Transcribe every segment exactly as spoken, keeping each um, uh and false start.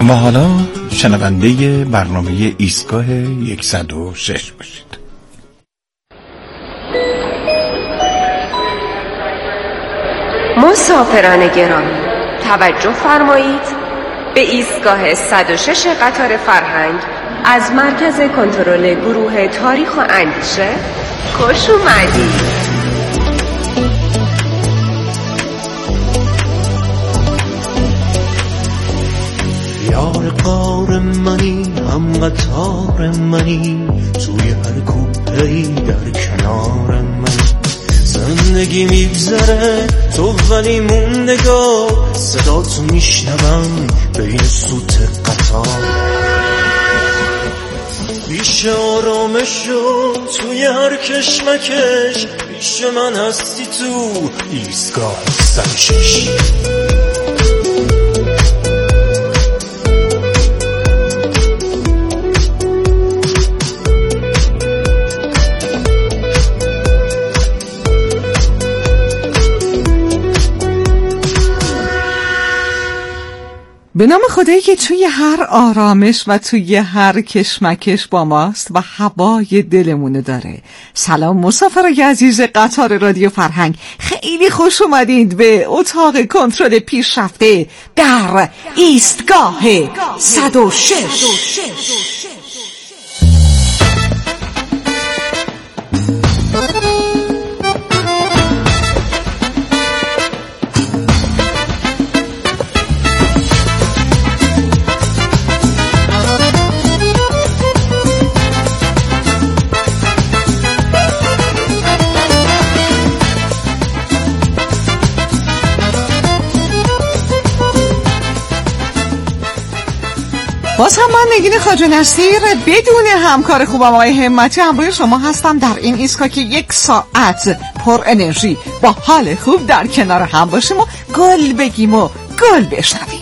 و حالا شنونده برنامه ایستگاه صد و شش باشید. مسافران گرامی توجه فرمایید، به ایستگاه صد و شش قطار فرهنگ از مرکز کنترل گروه تاریخ و اندیشه خوش اومدید. یار قار منی، هم قطار منی، توی هر کوپه‌ای در کنار منی. زندگی میگذره تو ولی موندگار، صدا تو میشنوم بین سوت قطار. بیش آرامشو توی هر کشمکش، بیش من هستی تو ایستگاه صد و شش. به نام خدایی که توی هر آرامش و توی هر کشمکش با ماست و هوای دلمونو داره. سلام مسافرای عزیز قطار رادیو فرهنگ، خیلی خوش اومدید به اتاق کنترل پیشرفته در ایستگاه صد و شش. باز هم من نگین خواجه نصیر بدون همکار خوبم آقای همتی همراه شما هستم در این ایستگاه که یک ساعت پر انرژی با حال خوب در کنار هم باشیم و گل بگیم و گل بشنویم.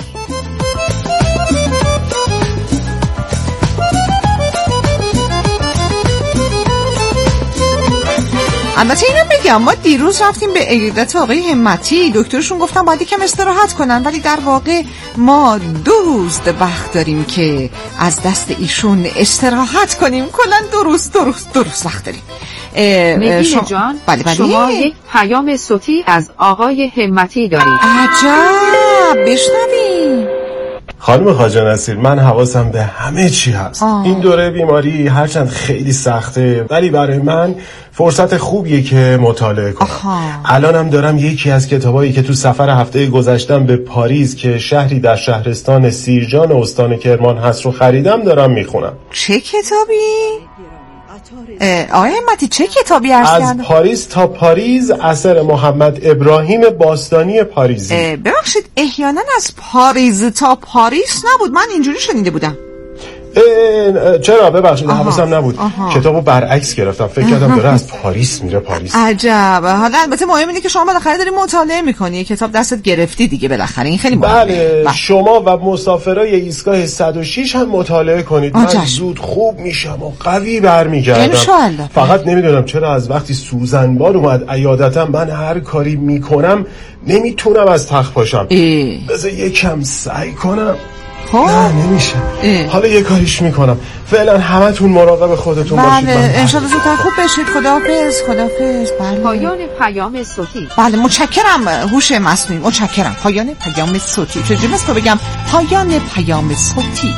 البته اینم بگم ما دیروز رفتیم به عیادت آقای همتی، دکترشون گفتن باید یکم استراحت کنن، ولی در واقع ما دو روز وقت داریم که از دست ایشون استراحت کنیم. کلا دو روز دو روز دو روز وقت داریم. نگین شما... جان بله بله. شما یک پیام صوتی از آقای همتی دارید. عجب، بشنویم. خانم خواجه نصیر، من حواسم به همه چی هست. آه. این دوره بیماری هرچند خیلی سخته ولی برای من فرصت خوبیه که مطالعه کنم. الانم دارم یکی از کتابایی که تو سفر هفته گذشتم به پاریز که شهری در شهرستان سیرجان استان کرمان هست رو خریدم، دارم میخونم. چه کتابی؟ آقای همتی چه کتابی هست؟ از پاریس تا پاریز، اثر محمد ابراهیم باستانی پاریزی. ببخشید احیانا از پاریز تا پاریس نبود، من اینجوری شنیده بودم. چرا؟ ببخشید حواسم نبود. آها. کتابو برعکس گرفتم، فکر کردم داره از پاریس میره پاریس. عجب. حالا البته مهم اینه که شما بالاخره داری مطالعه میکنی، کتاب دستت گرفتی دیگه، بالاخره این خیلی مهمه. بله. بله شما و مسافرای ایستگاه صد و شش هم مطالعه کنید. من زود خوب میشم و قوی برمیگردم انشالله. فقط نمیدونم چرا از وقتی سوزنبار اومد عیادتم من هر کاری میکنم نمیتونم از تخت پاشم. بذار یکم سعی کنم. نه نمیشه. اه. حالا یه کاریش میکنم. فعلا همتون مراقب خودتون بله. باشید. بله انشالله زودتر خوب بشید. خداحافظ. خداحافظ. بله. پایان پیام صوتی. بله متشکرم هوش مصنوعی، متشکرم. پایان پیام صوتی. چجوری است بگم پایان پیام صوتی.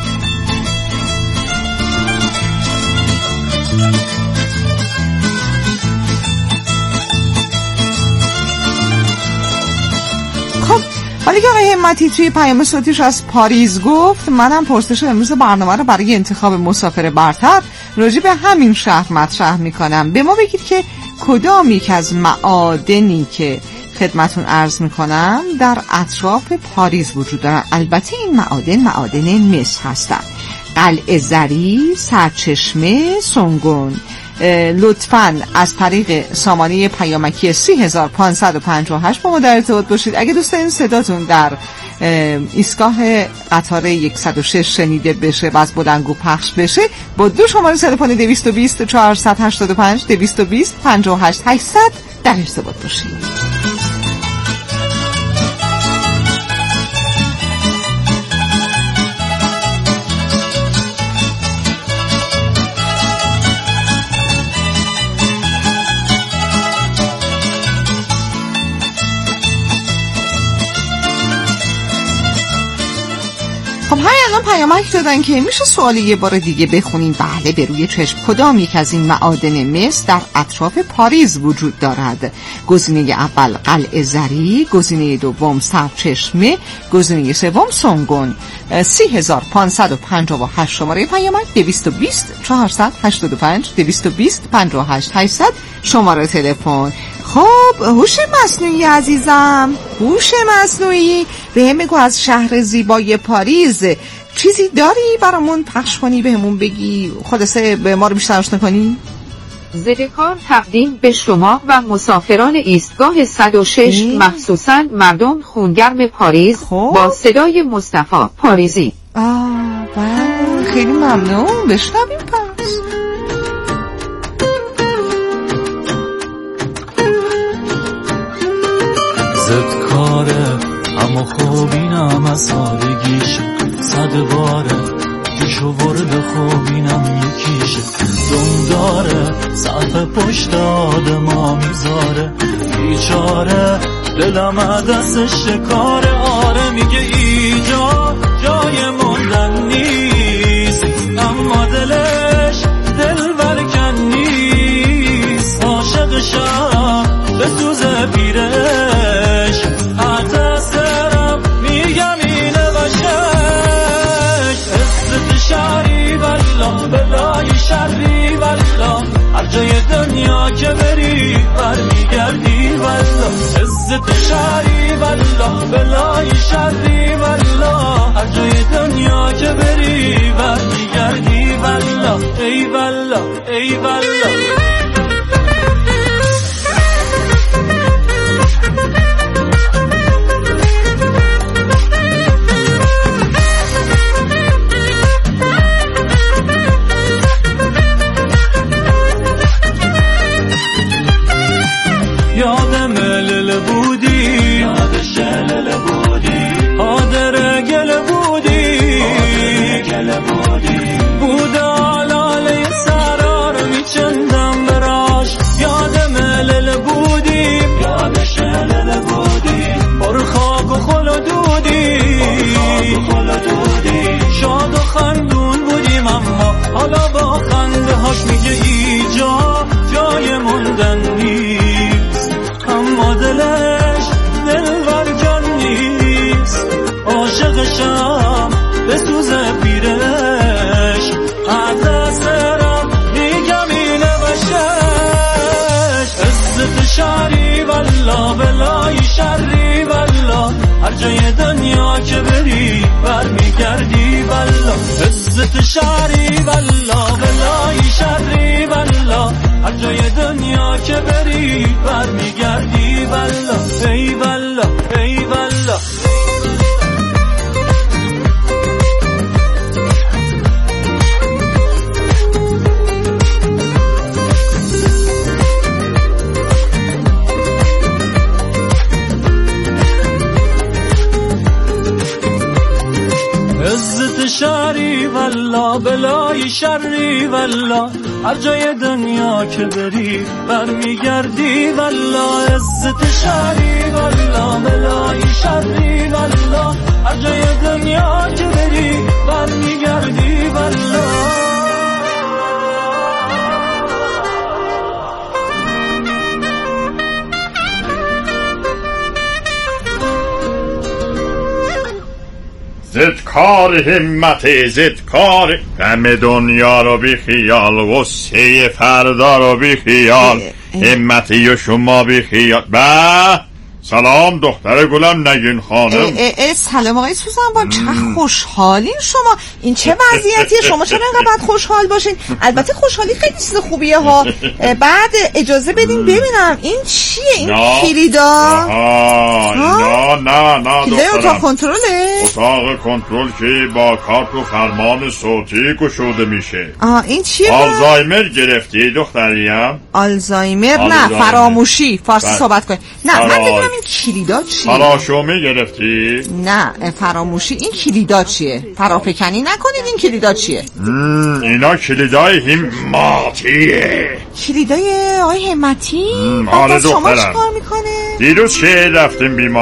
ولی که آقای همتی توی پیام صوتیش از پاریز گفت، منم پرسش امروز برنامه رو برای انتخاب مسافر برتر راجع به همین شهر مطرح میکنم. به ما بگید که کدام یک از معادنی که خدمتون عرض میکنم در اطراف پاریز وجود دارن. البته این معادن معادن مس هستن: قلعه زری، سرچشمه، سنگون. لطفاً از طریق سامانه پیامکی سه هزار و پانصد و پنجاه و هشت با ما در ارتباط باشید. اگه دوست دارین صداتون در ایستگاه قطار صد و شش شنیده بشه و از بلندگو پخش بشه، با دو شماره تلفن دویست و بیست چهارصد و هشتاد و پنج دویست و بیست پنجاه و هشت هشتصد در ارتباط باشید. الان پیامک دادن که میشه سوالی یه بار دیگه بخونین. بله، به روی چشم کدام یک از این معادن مس در اطراف پاریس وجود دارد؟ گزینه اول قلعه زری، گزینه دوم سرچشمه، گزینه سوم سنگون. سی هزار پانصد و پنجاه و هشت شماره پیامک، دویست و بیست چهارصد و هشتاد و پنج دویست و بیست پنجاه و هشت هشتصد شماره تلفن. خب هوش مصنوعی عزیزم، هوش مصنوعی بهم بگو از شهر زیبای پاریس چیزی داری برامون پخش کنی، بهمون بگی، خلاصه به ما رو بیشتر آشنا کنی؟ ذکر تقدیم به شما و مسافران ایستگاه صد و شش مخصوصاً مردم خونگرم پاریس خوب. با صدای مصطفی پاریزی. آه بله، خیلی ممنون، بشنویم پس. زد کاره اما خوبینم از سادگیش، صد باره پیشو ورد خوبینم یکیشه، دم داره سقف پشت آدما میذاره، بیچاره دلم دستش شکاره. آره میگه ایجا جای موندن نیست، اما دلش دل برکن نیست، عاشقشم به سوزه پیرش، حتی سرم میگم اینه بشش، عزت شهری والله بلای شهری والله، هر جای دنیا که بری برمیگردی والله، عزت شهری والله بلای شهری والله، هر جای دنیا که بری برمیگردی والله، ای والله ای والله. یادم لل بودی، یاد شلل بودی، حاضر گل بودی، گل بودی، بود آلاله سرار میچندم براش، یادم لل بودی، یاد شلل بودی، پر خاک و خل و دودی، خل و دودی، شاد و خندون بودیم اما حالا با خنده هاش میگه ایجا جای موندن نیست، اما دلش دل برکن نیست، عاشقشم به سوزه پیرش، حتی سرم میگم اینه بشش، عزت شهری والله بلای شهری والله، هر جای دنیا که بری برمیگردی والله، عزت شهری والله بلای شهری والله، هر جای دنیا که بری برمیگردی والله، ای والله ای والله. عزت شهری والله بلای شهری والله، هر جای دنیا که بری برمیگردی والله، عزت شهری والله بلای شهری والله، هر جای دنیا که بری برمیگردی والله. زد کار همت، زد کار غم دنیا رو بی خیال، غصه فردا رو بی خیال، همتی و شما بی خیال. با سلام دختر گلم نگین خانم. اه اه اه سلام آقای سوزن با، چه خوشحالین شما، این چه وضعیتیه؟ شما چرا اینقدر باید خوشحال باشین؟ البته خوشحالی خیلی چیز خوبیه ها. بعد اجازه بدین ببینم این چیه؟ این کلیدا؟ نه نه نه کلیدای اتاق کنترله؟ اتاق کنترل که با کارت و فرمان صوتی گشوده میشه. آه این چیه؟ آلزایمر گرفتی دختریم؟ آلزایمر نه، فراموشی، فارسی صحبت کن. نه من بگم این کلیدا چیه؟ فراشومه گرفتی؟ نه فراموشی. این کلیدا چیه؟ فرافکنی نکنید. این کلیدا چیه؟ اینا کلیدای همتیه. کلیدای آقای همتی؟ آره شما دخترم. چی کار میکنه؟ دیروز که رفتیم بیمارستان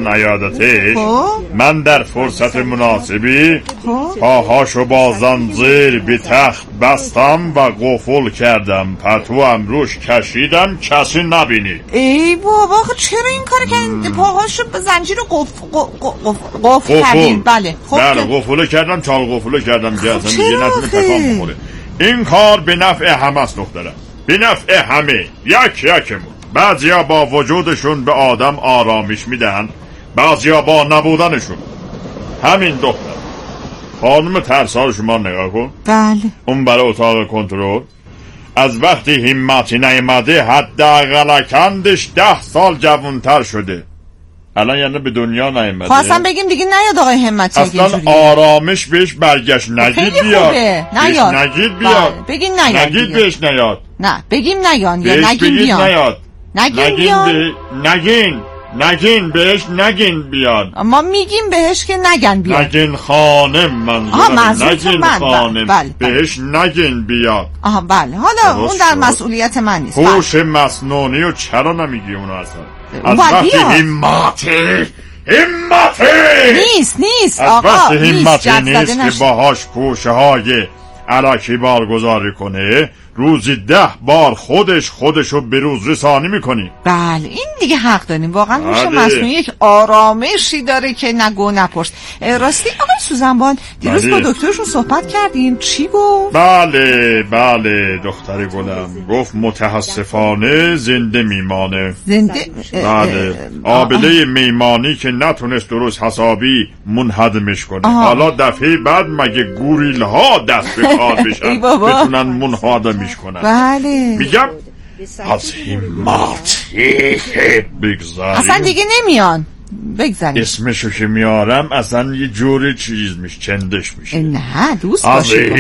نیادتش من در فرصت مناسبی پاهاشو با زنجیر به تخت بستم و قفل کردم، پتوام روش کشیدم کسی نبینی. ای بابا چرا این کار کردین؟ پاهاشو به زنجیر قفل کردین؟ بله بله قفل کردم، چال قفل کردم که اصلا دیگه نتونه تکان بخوره. این کار به نفع همه است دخترم، به نفع همه، یک یکمون. بعضیا با وجودشون به آدم آرامش میدن، بعضیا با نبودنشون. همین دختر خانم ترسال شما نگاه کن. بله. اون برای اتاق کنترل از وقتی همتی نیامده حداقل کندش ده سال جوانتر شده. الان یعنی به دنیا نیامده. خواستم بگیم دیگه نیاد آقای همتی. اصلا آرامش بهش برگشت. نگید بیاد. نیاد. نگید بیاد. بگین نیاد. نگید بهش نیاد. نه بگیم نیاد یا نگیم بیاد. نیاد. نگین بیاد. نگین نگین بهش نگین بیاد. ما میگیم بهش که نگن بیاد. نگین خانم منظورم. نگین خانم بله. بهش نگین بیاد. آها بله. حالا اون در مسئولیت من نیست. هوش مصنوعی و چرا نمیگی اونو اصلا؟ از وقتی همتی همتی نیست نیست از آقا وقتی نیست همتی نیست که باهاش پوشه های علاکی بارگذاری کنه، روزی ده بار خودش خودشو به روز رسانی میکنی. بله این دیگه حق داریم واقعا. هوش مصنوعی یک آرامشی داره که نگو نپرس. راستی آقای سوزنبان دیروز با دکترشون صحبت کردین، چی گفت؟ بله بله دختر گلم گفت متاسفانه زنده میمانه. زنده؟ بله آبله میمانی که نتونست درست حسابی منهدمش کنه. آه. حالا دفعه بعد مگه گوریل ها دست به کار بشن بتونن منهدمش کنن. بله میگم از همتی بگذاریم اصلا دیگه نمیان. بگذاریم اسمشو که میارم اصلا یه جوری چیز میشه چندش میشه. نه دوست باشید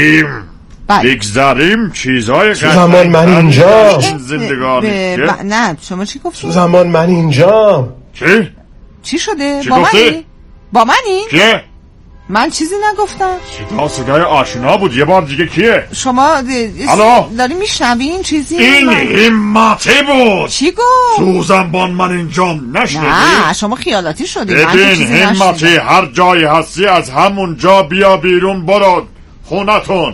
بگذاریم چیزهای زمان من اینجا زندگانی ب... ب... نه شما چی گفتی؟ زمان من اینجا چی؟ چی شده؟ چی با گفتی؟ منی؟ با منی؟ کیه؟ من چیزی نگفتم. صدا صدای آشنا بود. یه بار دیگه کیه؟ شما داری میشنوین چیزی؟ این همتی بود. چی گفت؟ سوزنبان من اینجا نشنیدی؟ نه شما خیالاتی شدی. ببین همتی هر جایی هستی از همون جا بیا بیرون برو خونتون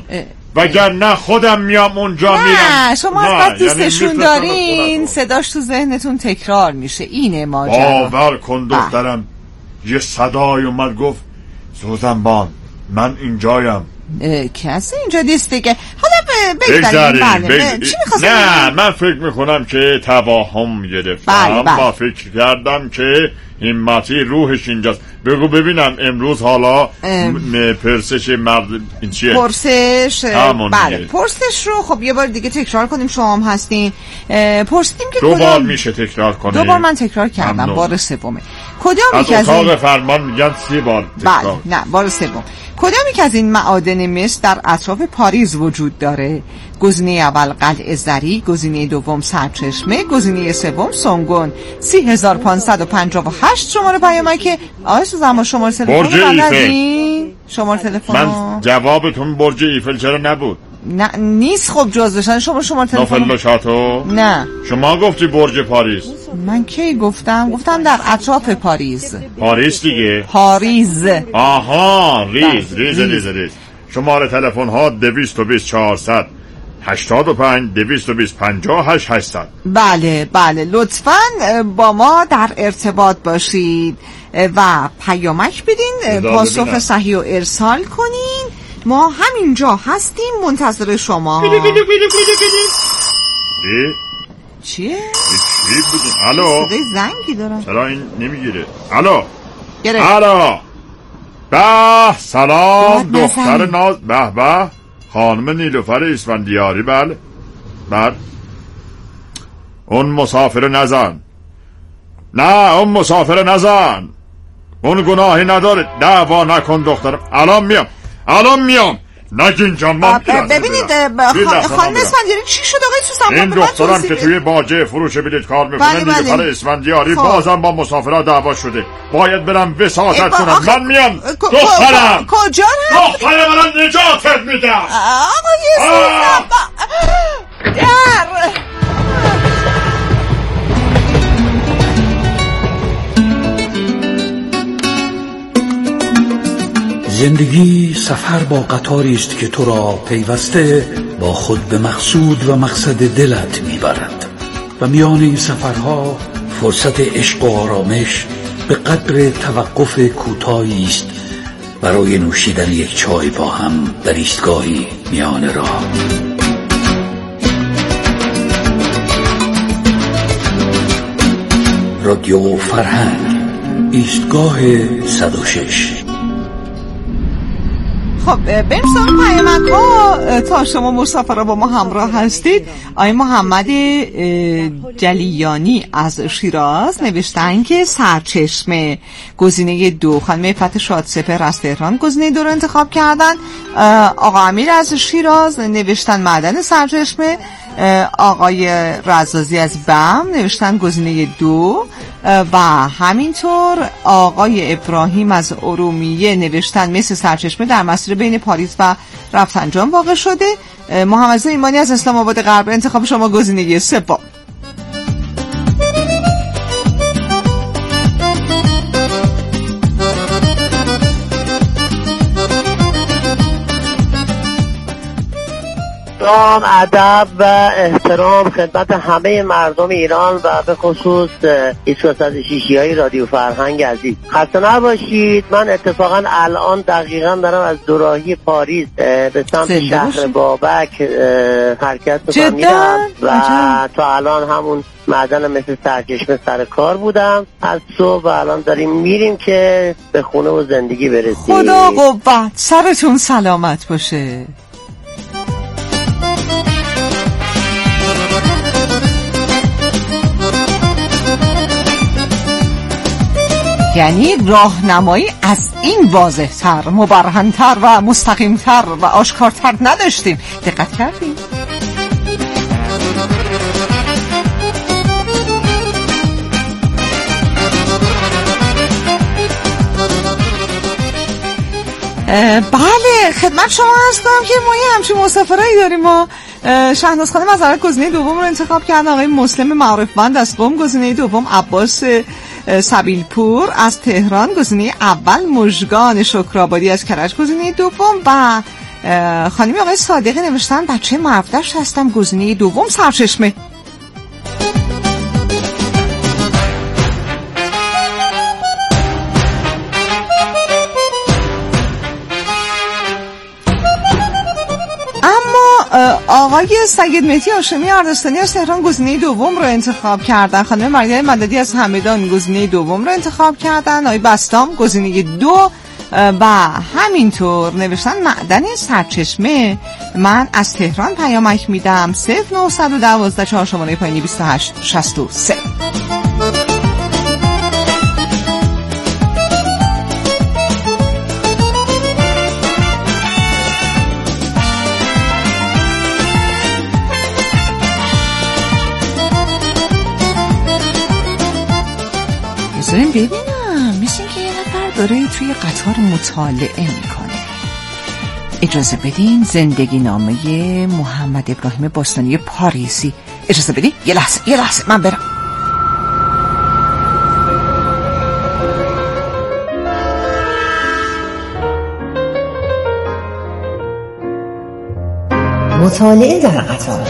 وگرنه خودم میام اونجا میرم. نه شما از دوستشون یعنی دارین صداش تو ذهنتون تکرار میشه. اینه ماجرا. باور کن دخترم یه صدای اومد گفت سوزنبان من اینجایم. کسی اینجا نیست دیگه. حالا بگذاریم. بله بگ... چی میخواستم؟ نه من فکر میکنم که توهم گرفتم. بله بله. با فکر کردم که همتی روحش اینجاست. بگو ببینم امروز حالا ام... پرسش مرد این چیه؟ پرسش بله پرسش رو خب یه بار دیگه تکرار کنیم. شما هم هستین. پرسیدیم که دو بار میشه تکرار کنیم. دو بار من تکرار کردم. ممنون. بار سومه کدام از اتاق فرمان میگن سی بار تکرار. بله نه بار سوم. کدامی که از این معادن مس در اطراف پاریس وجود داره؟ گزینه اول قلعه زری، گزینه دوم سرچشمه، گزینه سوم سنگون. سی هزار پانصد و پنجاه و هشت شماره پیامک. آقای سوزنبان شماره تلفن بلدین؟ شماره تلفن من جوابتون برج ایفل چرا نبود؟ نه نیست خب جزوشن. شما شماره تلفن نوفل شاتو؟ نه شما گفتی برج پاریس. من کی گفتم؟ گفتم در اطراف پاریس. پاریس دیگه. پاریس. آها ریز ریز ریز ریز. شماره تلفن ها دویست و بیست چهارصد هشتاد و پنج دویست و بیست پنجاه و هشت هشتصد. بله بله لطفاً با ما در ارتباط باشید و پیامک بدین، پاسخ صحیح و ارسال کنین. ما همینجا هستیم منتظر شما. بیدی بیدی بیدی بیدی بیدی. چیه؟ چی بودین؟ الو صدای زنگی دارم. چرا این نمیگیره؟ الو گرفت. الو به سلام دختر ناز. به به خانم نیلوفر اسفندیاری. بله بله اون مسافر نزن. نه اون مسافر نزن، اون گناهی نداره. دعوا نکن دخترم. الان میام الان میام. نگین جان من ببینید خانم اسفندیاری چی شد آقای سوزنبان؟ این دخترم که توی باجه فروش بلیط کار میکنه نیلوفر اسفندیاری بازم با مسافرها دعوا شده. باید برم وساطت کنم. من میام دخترم. کجا رفت؟ دخترم من نجاتت میدم. آقای سوزنبان در زندگی سفر با قطاری است که تو را پیوسته با خود به مقصود و مقصد دلت میبرد و میان این سفرها فرصت عشق و آرامش به قدر توقف کوتاهی است برای نوشیدن یک چای با هم در ایستگاهی میان راه. رادیو فرهنگ، ایستگاه صد و شش. خب بریم سراغ پیامک ها. تا شما مسافرها با ما همراه هستید. آقای محمد جلیانی از شیراز نوشتن که سرچشمه گزینه دو، خانم عفت شادسپهر از تهران گزینه دو رو انتخاب کردن. آقا امیر از شیراز نوشتن معدن سرچشمه. آقای رزازی از بم نوشتن گزینه دو و همینطور آقای ابراهیم از ارومیه نوشتن مثل سرچشمه در مسیر بین پاریس و رفسنجان واقع شده. محمد ایمانی از اسلام آباد غرب انتخاب شما گزینه سه. سلام، ادب و احترام خدمت همه مردم ایران و به خصوص ایستگاه صد و شش های رادیو فرهنگ عزیز. خسته نباشید. من اتفاقا الان دقیقا دارم از دوراهی پاریس به سمت شهر بابک حرکت میکنم و تا الان همون معدن مثل سرچشمه سر کار بودم از صبح و الان داریم میریم که به خونه و زندگی برسیم. خدا قوت، سرتون سلامت باشه. یعنی راهنمایی از این واضح‌تر، مبرهن‌تر و مستقیم‌تر و آشکارتر نداشتیم. دقت کردیم؟ بله خدمت شما عرض کنم که ما یه همچین مسافرایی داریم. ما شهناز خانم از گزینه دوم رو انتخاب کردن. آقای مسلم معارفمند از قم گزینه دوم. عباس سبیلپور از تهران گزینه اول. مژگان شکرآبادی از کرج گزینه دوم و خانم آقای صادقی نوشتن بچه مرفدشت هستم گزینه دوم سرچشمه. آقای سید مهدی هاشمی اردستانی از تهران گزینه دوم رو انتخاب کردن. خانم مریم مددی از همدان گزینه دوم رو انتخاب کردن. آقای بستام گزینه دو و همینطور نوشتن معدن سرچشمه. من از تهران پیامک میدم صفر نه یک دو چهار شماره پایینی بیست و هشت شصت و سه. بذاریم ببینم، مثل که یه نفر داره توی قطار مطالعه میکنه. اجازه بدین. زندگی نامه محمد ابراهیم باستانی پاریسی. اجازه بدین یه لحظه یه لحظه من برم. مطالعه در قطار.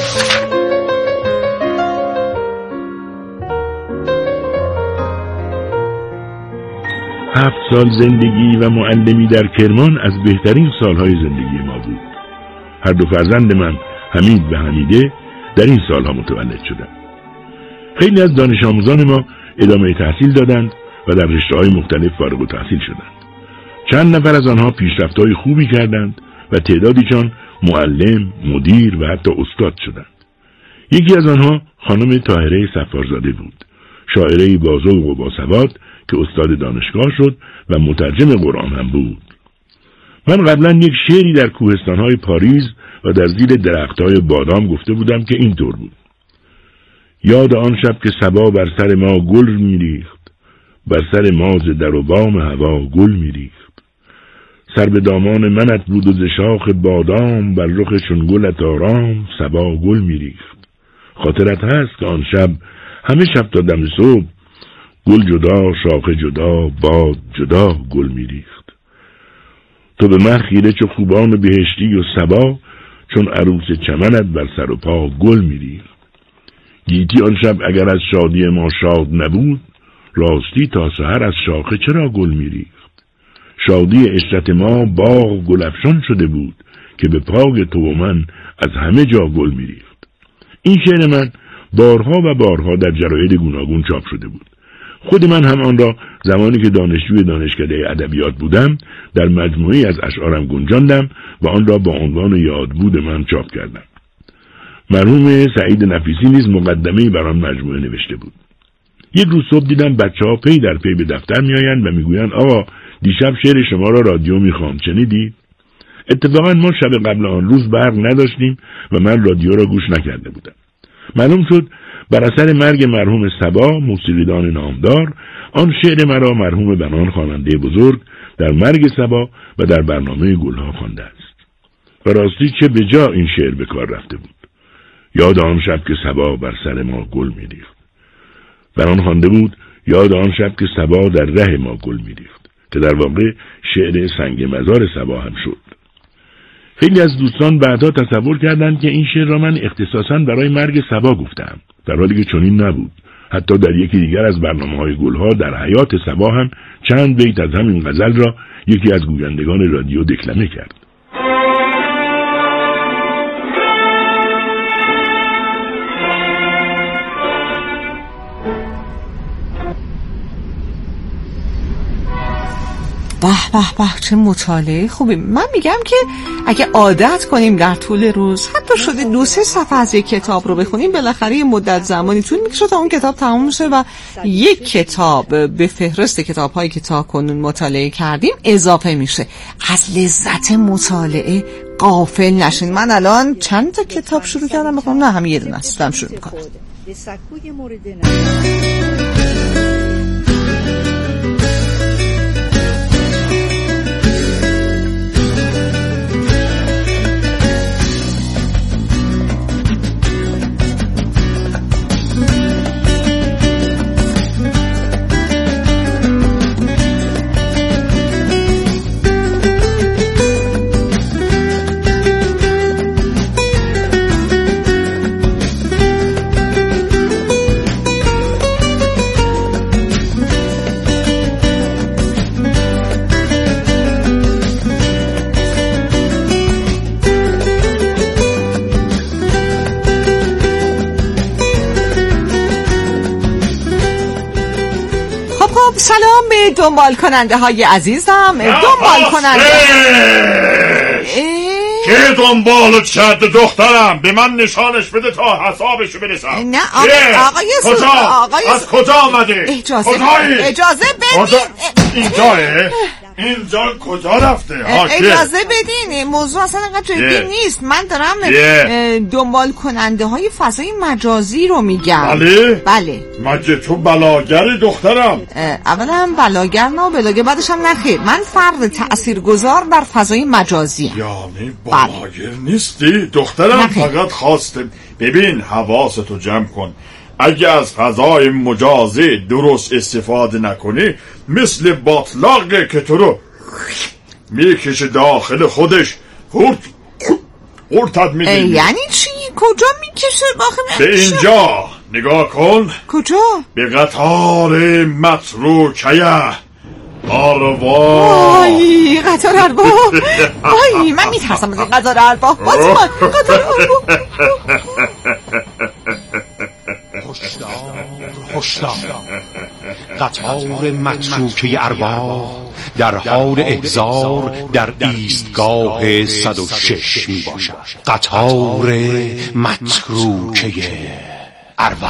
هفت سال زندگی و معلمی در کرمان از بهترین سالهای زندگی ما بود. هر دو فرزند من حمید و حمیده در این سالها متولد شدند. خیلی از دانش آموزان ما ادامه تحصیل دادند و در رشته‌های مختلف فارغ التحصیل شدند. چند نفر از آنها پیشرفت‌های خوبی کردند و تعدادیشان معلم، مدیر و حتی استاد شدند. یکی از آنها خانم طاهره صفارزاده بود، شاعره با ذوق و با سواد که استاد دانشگاه شد و مترجم قرآن هم بود. من قبلا یک شعری در کوهستان‌های پاریس و در زیر درخت‌های بادام گفته بودم که اینطور بود: یاد آن شب که صبا بر سر ما گل میریخت، بر سر ما ز در و بام هوا گل میریخت. سر به دامان منت بود و ز شاخ بادام، بر رخ چون گلت آرام صبا گل میریخت. خاطرت هست که آن شب همه شب تا دم صبح گل جدا، شاخه جدا، باد جدا گل میریخت. تو به من خیره چو خوبان بهشتی و صبا، چون عروس چمنت بر سر و پا گل می‌ریخت. گیتی آن شب اگر از شادی ما شاد نبود، راستی تا سحر از شاخه چرا گل می‌ریخت. شادی عشرت ما باغ گلفشان شده بود، که به پای تو و من از همه جا گل می‌ریخت. این شعر من بارها و بارها در جراید گوناگون چاپ شده بود. خود من هم آن را زمانی که دانشجوی دانشکده ادبیات بودم در مجموعه‌ای از اشعارم گنجاندم و آن را با عنوان یادبود من چاپ کردم. مرحوم سعید نفیسی نیز مقدمه‌ای بر آن مجموعه نوشته بود. یک روز صبح دیدم بچه‌ها پی در پی به دفتر میآیند و میگویند آقا دیشب شعر شما را رادیو میخوام، شنیدید؟ اتفاقا ما شب قبل آن روز برق نداشتیم و من رادیو را گوش نکرده بودم. معلوم شد بر اثر مرگ مرحوم صبا موسیقیدان نامدار، آن شعر مرا مرحوم بنان خواننده بزرگ در مرگ صبا و در برنامه گلها خوانده است. و راستی چه به جا این شعر به کار رفته بود. یاد آن شب که صبا بر سر ما گل می‌ریخت. بنان خوانده بود یاد آن شب که صبا در ره ما گل می‌ریخت، که در واقع شعر سنگ مزار صبا هم شد. خیلی از دوستان بعدا تصور کردند که این شعر را من اختصاصاً برای مرگ صبا گفتم، در حالی که چنین نبود. حتی در یکی دیگر از برنامه‌های گلها در حیات صبا هم چند بیت از همین غزل را یکی از گویندگان رادیو دکلمه کرد. به به به چه مطالعه خوبی. من میگم که اگه عادت کنیم در طول روز حتی شده دو سه صفحه از یک کتاب رو بخونیم، بالاخره یه مدت زمانی طول میکشه تا اون کتاب تموم شه و یک کتاب به فهرست کتاب‌هایی که تا کنون مطالعه کردیم اضافه میشه. از لذت مطالعه غافل نشین. من الان چند تا کتاب شروع کردم بخونم، نه همین یه دونه هستم شروع میکنم. سلام به دنبال کننده های عزیزم. دنبال کننده که دنبالت کرده دخترم، به من نشانش بده تا حسابشو برسم. نه آقا آقای کجا؟ آقای از کجا آمده؟ اجازه کجایی؟ اجازه بدین. اینجاه؟ اینجا کجا رفته؟ اجازه بدین، موضوع اصلا انقدر جدی نیست. من دارم دنبال کننده های فضای مجازی رو میگم. بله؟ بله. مگه تو بلاگری دخترم؟ اولا بلاگر نه بلاگر بعدش هم نخیر. من فرد تأثیرگذار در فضای مجازی هم. یعنی بلاگر نیستی؟ دخترم نخیر. فقط خواسته ببین حواستو جمع کن. اگه از فضای مجازی درست استفاده نکنی مثل باطلاقه که تو رو میکشه داخل خودش هورت هورتت میدونی. یعنی چی؟ کجا میکشه داخل؟ به اینجا نگاه کن. کجا؟ به قطار متروکیه آروا. آی قطار ارباب. آی من میترسم از این قطار ارباب. بازی من قطار ارباب. هشدار هشدار، قطار متروکه ارباب در حال احضار در ایستگاه صد و شش می باشد. قطار متروکه ارباب.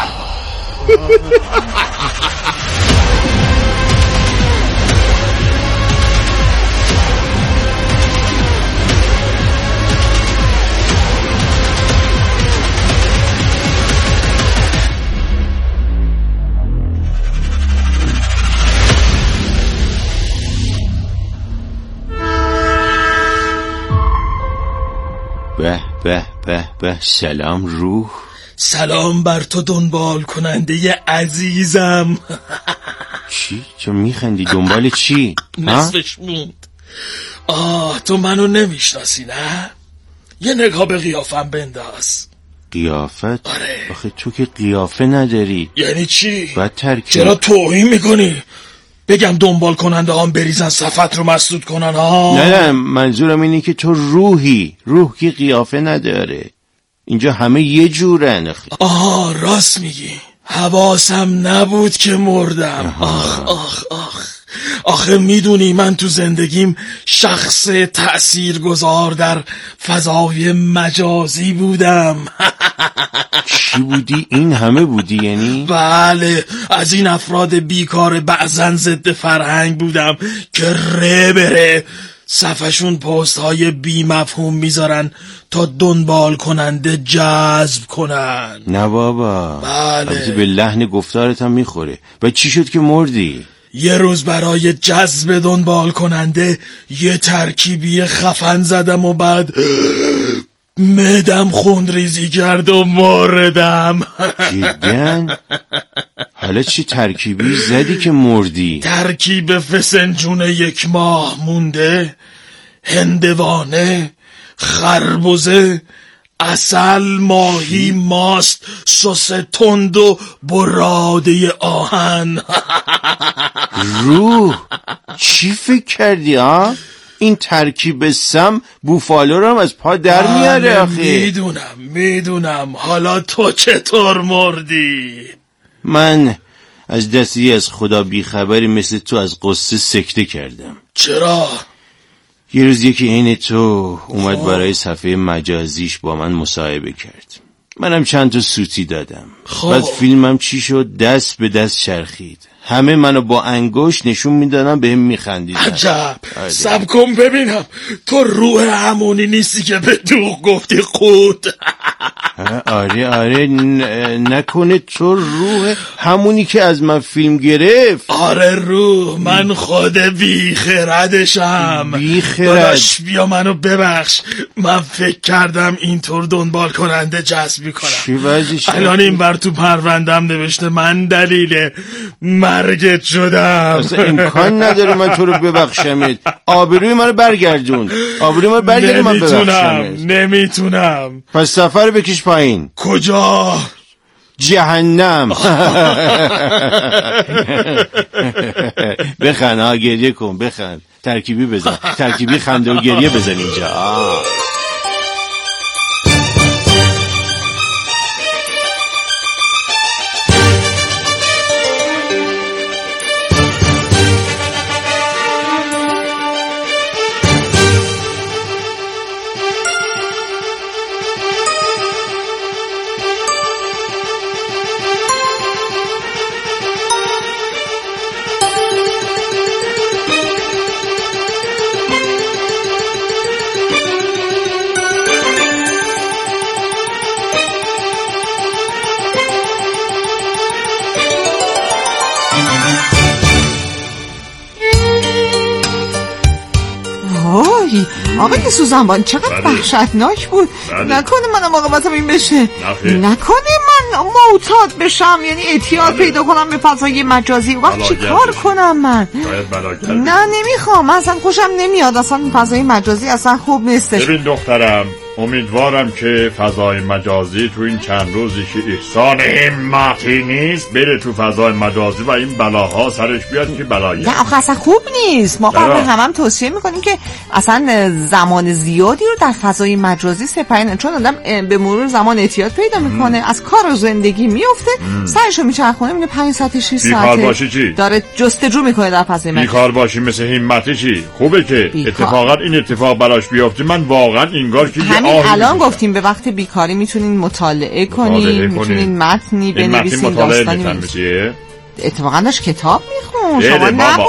به به به به سلام روح. سلام بر تو دنبال کننده عزیزم. چی؟ چون میخندی؟ دنبال چی؟ نصفش موند. آه تو منو نمیشناسی نه؟ یه نگاه به قیافم بنداز. قیافت؟ آره. آخه تو که قیافه نداری. یعنی چی؟ باید ترکیب. چرا توهین میکنی؟ بگم دنبال کننده هم بریزن صفت رو مسدود کنن ها؟ نه نه منظورم اینه که تو روحی، روح که قیافه نداره. اینجا همه یه جورن. آه راست میگی، حواسم نبود که مردم. آخ آخ آخ آخه میدونی من تو زندگیم شخص تأثیرگذار در فضای مجازی بودم. چی بودی؟ این همه بودی یعنی؟ بله، از این افراد بیکار بعضن ضد فرهنگ بودم که ره بره صفحشون پست های بی مفهوم میذارن تا دنبال کننده جذب کنن. نه بابا. بله. البته به لحن گفتارت هم میخوره. و چی شد که مردی؟ یه روز برای جذب دنبال کننده یه ترکیبی خفن زدم و بعد معدم خوندریزی کرد و مردم. جدن؟ حالا چی ترکیبی زدی که مردی؟ ترکیب فسنجون یک ماه مونده، هندوانه، خربزه، عسل، ماهی، ماست، سس تند و براده آهن. روح چی فکر کردی ها؟ این ترکیب سم بوفالو رو هم از پا در میاره آخه. میدونم میدونم. حالا تو چطور مردی؟ من از دستی از خدا بیخبری مثل تو از قصه سکته کردم. چرا؟ یه روز یکی عین تو اومد خواه. برای صفحه مجازیش با من مصاحبه کرد. منم چند تا سوتی دادم. خواه. بعد فیلمم چی شد؟ دست به دست چرخید. همه منو با انگشت نشون میدادن بهم میخندیدن. عجب. سب کن ببینم تو روح همونی نیستی که به دوغ گفتی خود. آره آره نکنه تو روح همونی که از من فیلم گرفت. آره روح من خود بیخردشم. بیخرد داداش بیا منو ببخش، من فکر کردم اینطور دنبال کننده جذب میکنم. چی وضعش؟ الان این بر تو پروندم نوشته من دلیل مرگت شدم. اصلا امکان نداره من تو رو ببخشمت. آبروی منو برگردون، آبروی منو برگردون. من ببخشمت نمیتونم. پس سفر بکش پایین. کجا؟ جهنم. بخند ها، گریه کن، بخند. ترکیبی بزن، ترکیبی خنده و گریه بزن اینجا. آه. آقای سوزنبان چقدر وحشتناک بود. نکنه منم عاقبتم این بشه. نکنه من معتاد بشم، یعنی اعتیاد پیدا کنم به فضای مجازی. وقت چی کار کنم من؟ نه نمیخوام، اصلا خوشم نمیاد. اصلا فضای مجازی اصلا خوب نیستش. ببین دخترم، امیدوارم که فضای مجازی تو این چند روزی که احسان همتی نیست بره تو فضای مجازی و این بلاها سرش بیاد که بلایی. نه آخه اصلا خوب نیست. ما قبل هم هم توصیه میکنیم که اصلا زمان زیادی رو در فضای مجازی سپرین، چون آدم به مرور زمان اعتیاد پیدا میکنه، از کار و زندگی میفته، سرشو میچرخونه، میره پنج ساعت شش ساعت داره جستجو میکنه در فضای مجازی. بیکار باشی مثل همتی چی؟ خوبه که بیکار. اتفاقا این اتفاق براش بیفته. من واقعا انگار که همین الان گفتیم به وقت بیکاری میتونین مطالعه کنین، میتونین متنی بنویسین، داستانی بنویسین. اتفاقا داشت کتاب میخون. شما نبودین